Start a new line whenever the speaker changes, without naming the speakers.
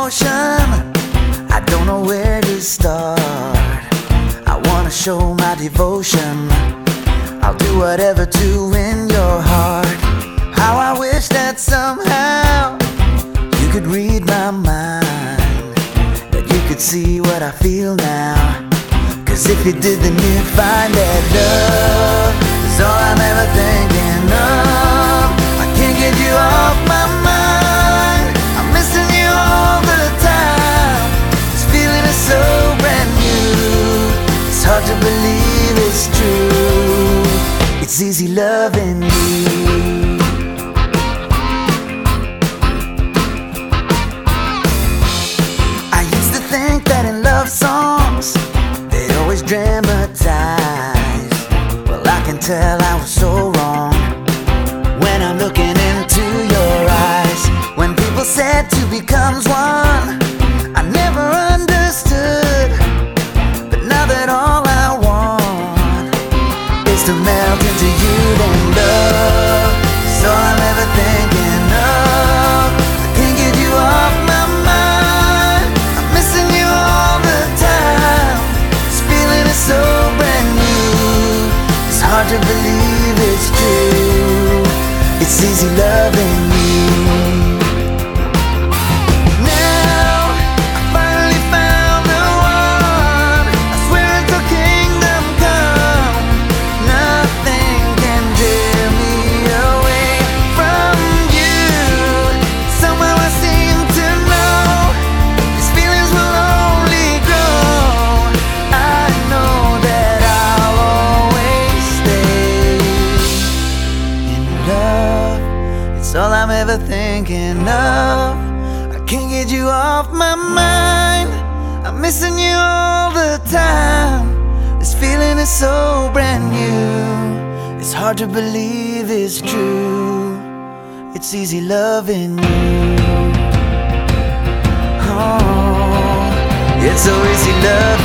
emotion. I don't know where to start. I wanna show my devotion. I'll do whatever to win your heart. How I wish that somehow you could read my mind, that you could see what I feel now. 'Cause if you did, then you'd find that love is all I'm ever thinking of. I can't get you off my mind. I'm missing you all the time. This feeling is so brand new. It's hard to believe it's true. It's easy loving you. I used to think that in love songs they'd always dramatize. Well, I can tell I was so wrong when I'm looking into your eyes. When people said two becomes one, I never understood. But now that all I want is to melt into you, then love is all I'm ever thinking of. I can't get you off my mind. I'm missing you all the time. This feeling is so brand new. It's hard to believe it's true. It's easy loving you. Now I finally found the one. I swear until kingdom come, nothing can tear me away from you. Somehow I seem to know these feelings will only grow. I know that I'll always stay in love. It's all I'm ever thinking of. I can't get you off my mind. I'm missing you all the time. This feeling is so brand new. It's hard to believe it's true. It's easy loving you. Oh, it's so easy loving